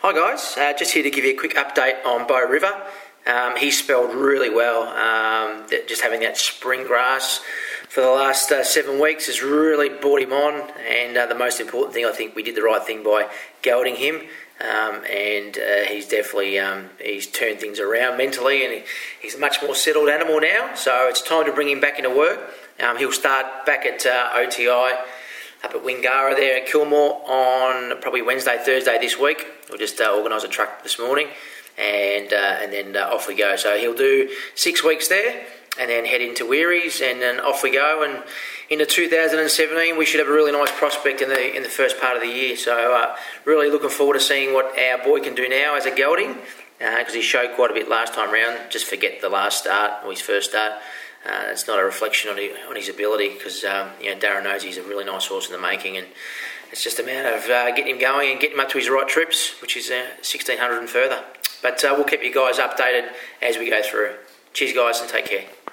Hi guys, just here to give you a quick update on Bow River. He's spelled really well. Just having that spring grass for the last 7 weeks has really brought him on, and the most important thing, I think we did the right thing by gelding him, and he's definitely he's turned things around mentally, and he's a much more settled animal now, so it's time to bring him back into work. He'll start back at OTI up at Wingara there at Kilmore on probably Wednesday, Thursday this week. We'll just organise a truck this morning, and then off we go. So he'll do 6 weeks there, and then head into Wearies, and then off we go. And into 2017, we should have a really nice prospect in the first part of the year. So really looking forward to seeing what our boy can do now as a gelding, because he showed quite a bit last time round. Just forget the last start or his first start. It's not a reflection on his ability, because Darren knows he's a really nice horse in the making, and it's just a matter of getting him going and getting him up to his right trips, which is 1600 and further. But we'll keep you guys updated as we go through. Cheers guys, and take care.